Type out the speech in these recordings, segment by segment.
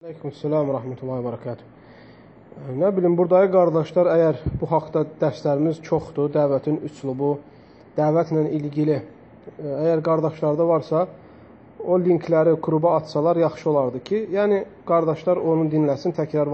Aleykümselam və rəhmətullahi və bərəkatuhu. Nə bilim, buradakı qardaşlar, əgər bu haqda dərslərimiz çoxdur, dəvətin üslubu, dəvətlə ilgili, əgər qardaşlarda varsa, o linkləri qruba atsalar yaxşı olardı ki, yəni qardaşlar onu dinləsin, təkrar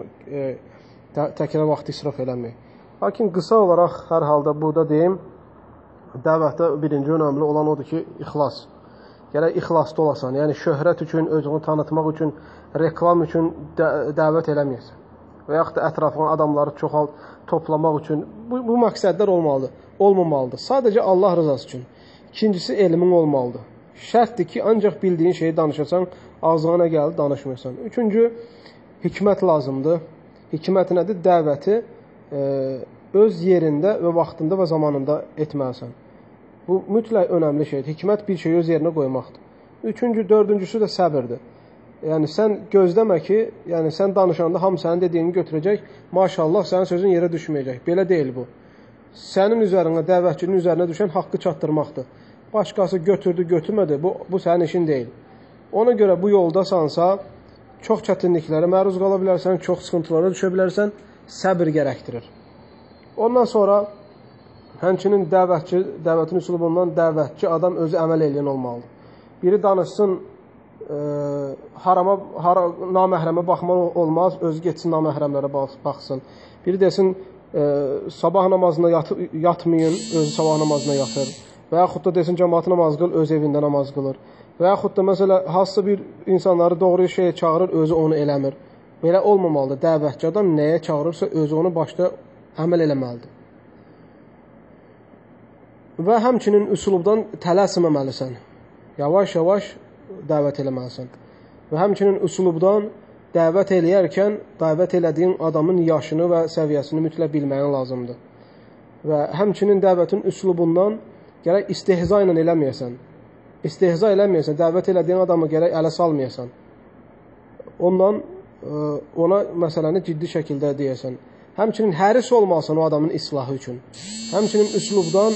vaxt israf eləmək. Lakin qısa olaraq hər halda burada deyim, dəvətdə birinci önəmli olan odur ki, ixlas. Gərək ixlasda olasan, yəni şöhrət üçün, özünü tanıtmaq üçün, reklam üçün dəvət eləməyəsən. Və yaxud da ətrafına adamları toplamaq üçün bu məqsədlər olmamalıdır. Sadəcə Allah rızası üçün. İkincisi, elmin olmalıdır. Şərtdir ki, ancaq bildiyin şeyi danışasan, ağzına nə gəlir, danışmıyorsan. Üçüncü, hikmət lazımdır. Hikmət nədir? Dəvəti öz yerində və vaxtında və zamanında etməlisən. Bu mütləq önəmli şeydir. Hikmət bir şeyi öz yerinə qoymaqdır. Dördüncüsü də səbirdir. Yəni sən gözləmə ki, yəni sən danışanda hamı sənin dediyini götürəcək, maşallah sənin sözün yerə düşməyəcək. Belə deyil bu. Sənin üzərinə, dəvətçinin üzərinə düşən haqqı çatdırmaqdır. Başqası götürdü, götürmədi, bu sənin işin deyil. Ona görə bu yoldasansa, çox çətinliklərə məruz qala bilərsən, çox sıxıntılara düşə bilərsən, səbir gərəkdirir. Ondan sonra həmçinin dəvətin üsulubundan dəvətçi adam özü əməl edən olmalıdır. Biri danışsın, naməhrəmə baxmaq olmaz, özü getsin naməhrəmlərə baxsın. Biri desin, sabah namazına yatmayın, özü sabah namazına yatır. Və yaxud da desin, cəmaat namaz qıl, öz evində namaz qılır. Və yaxud da, məsələ, hansısa bir insanları doğru şeyə çağırır, özü onu eləmir. Belə olmamalıdır. Dəvətçi adam nəyə çağırırsa, özü onu başda əməl eləməlidir. Və həmçinin üsulubdan tələsməməlisən. Yavaş-yavaş dəvət eləməlisən. Və həmçinin üsulubdan dəvət eləyərkən, dəvət elədiyin adamın yaşını və səviyyəsini mütləq bilməyin lazımdır. Və həmçinin dəvətin üsulubundan gərək istehza ilə eləməyəsən. İstehza eləməyəsən, dəvət elədiyin adamı gərək ələ salmayasan. Ondan ona məsələni ciddi şəkildə deyəsən. Həmçinin həris olmalısan o adamın islahı üçün. Həmçinin üsulubdan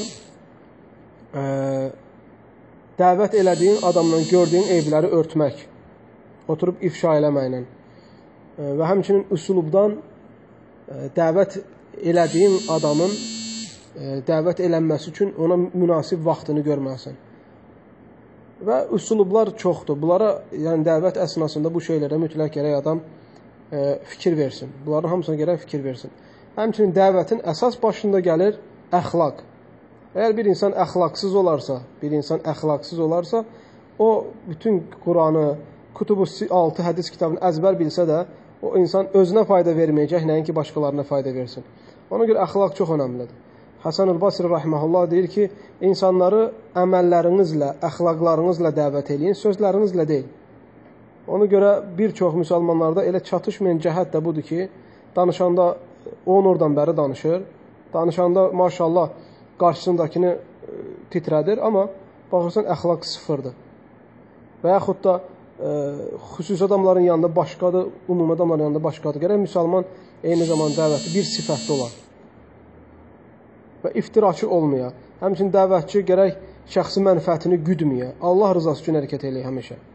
dəvət elədiyin adamla gördüyün evləri örtmək, oturub ifşa eləməklə. Və həmçinin üsulubdan dəvət elədiyin adamın dəvət elənməsi üçün ona münasib vaxtını görməlisən. Və üsulublar çoxdur. Bunlara, yəni dəvət əsnasında bu şeylərə mütləq gərək adam fikir versin. Bunların hamısına gərək fikir versin. Həmçinin dəvətin əsas başında gəlir əxlaq. Əgər bir insan əxlaqsız olarsa, o bütün Quranı, Kutubu 6 hədis kitabını əzbər bilsə də, o insan özünə fayda verməyəcək, nəinki başqalarına fayda versin. Ona görə əxlaq çox önəmlidir. Həsən el-Basri rahiməhullah deyir ki, insanları əməllərinizlə, əxlaqlarınızla dəvət eləyin, sözlərinizlə deyil. Ona görə bir çox müsəlmanlarda elə çatışmayan cəhət də budur ki, danışanda 10 oradan bəri danışır, danışanda maşallah qarşısındakini titrədir, amma baxırsan əxlaq sıfırdır. Və yaxud da xüsusi adamların yanında başqadır, ümumi adamların yanında başqadır. Gərək müsəlman eyni zamanda dəvəti bir sifətdə olar və iftiraçı olmaya. Həmçinin dəvətçi gərək şəxsi mənfəətini güdməyə, Allah rızası üçün hərəkət eləyək həmişə.